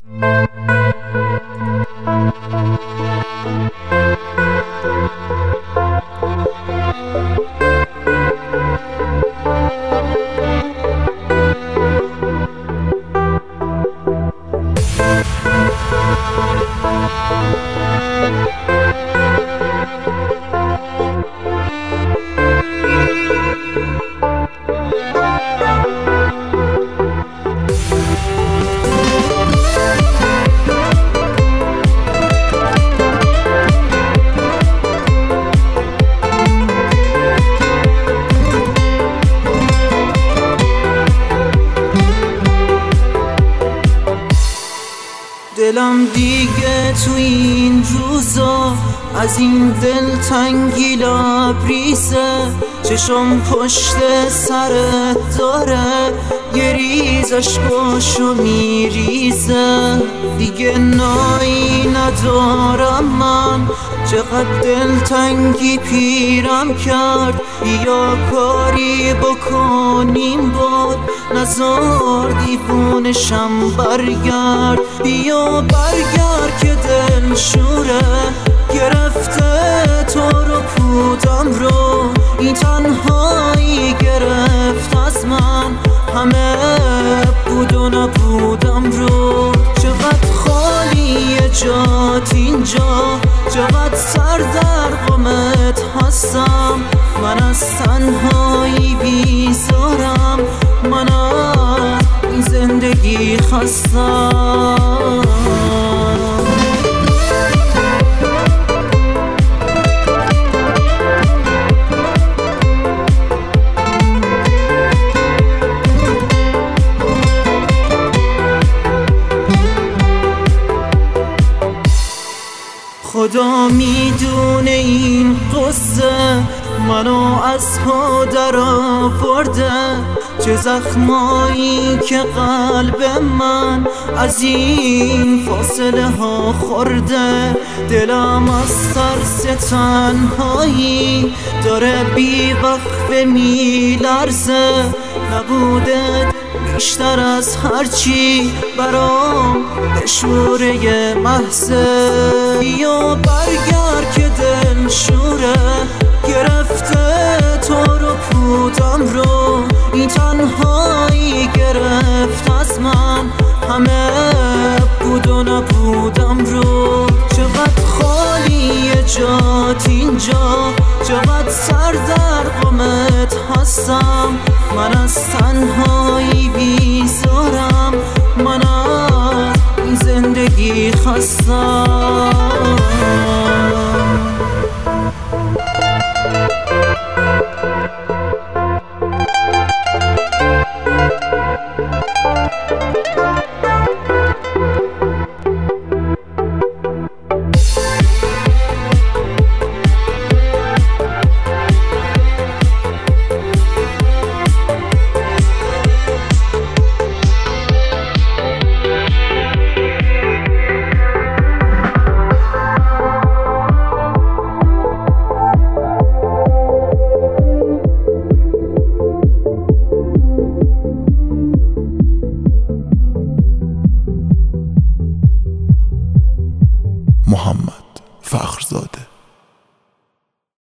دلم دیگه تو این روزا از این دلتنگی لبریزه، چشم پشت سرت داره یه ریز اشکاشو میریزه. دیگه نایی ندارم من، چقدر دلتنگی پیرم کرد. بیا کاری بکنیم بود، نزار دیوونشم برگرد. بیا برگرد که دل شوره گرفته تو رو پودم رو. این تنهایی گرفت از من همه بود و نبودم رو. چقدر خالیه جات اینجا، چقدر سر در غمت هستم. من از تنهایی بیزارم، من از این زندگی خستم. خدا میدونه این قصه منو از پا در آورده. چه زخمایی که قلب من از این فاصله ها خورده. دلم از ترس تنهایی داره بی وقفه میلرزه. نبوده بیشتر از هرچی برام بشوره محضه. بیا برگرد که دل شوره گرفته تو رو پودم رو. این تنهایی گرفت از من همه بود و نبودم رو. چقدر خالیه جات اینجا، چقدر سر در غمت هستم. من از تنهایی بیزارم، من از این زندگی خستم.